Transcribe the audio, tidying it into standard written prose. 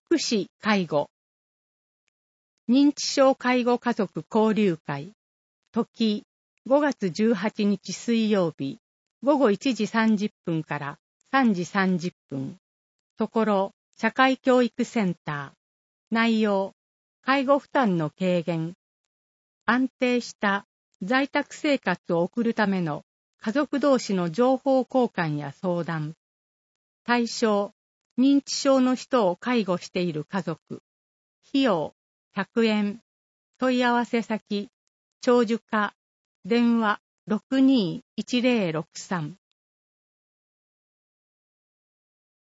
福祉・介護。認知症介護家族交流会。時、5月18日水曜日、午後1時30分から3時30分。ところ、社会教育センター。内容、介護負担の軽減。安定した在宅生活を送るための家族同士の情報交換や相談。対象、認知症の人を介護している家族。費用、100円。問い合わせ先、長寿課、電話621063。